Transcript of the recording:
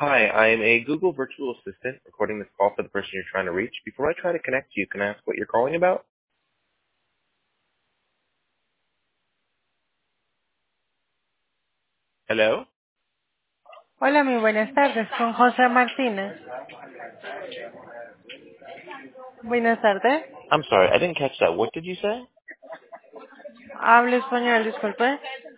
Hi, I'm a Google virtual assistant recording this call for the person you're trying to reach. Before I try to connect you, can I ask what you're calling about? Hello? Hola, muy buenas tardes, con José Martínez. Buenas tardes. I'm sorry, I didn't catch that. What did you say? Hablo español, disculpe.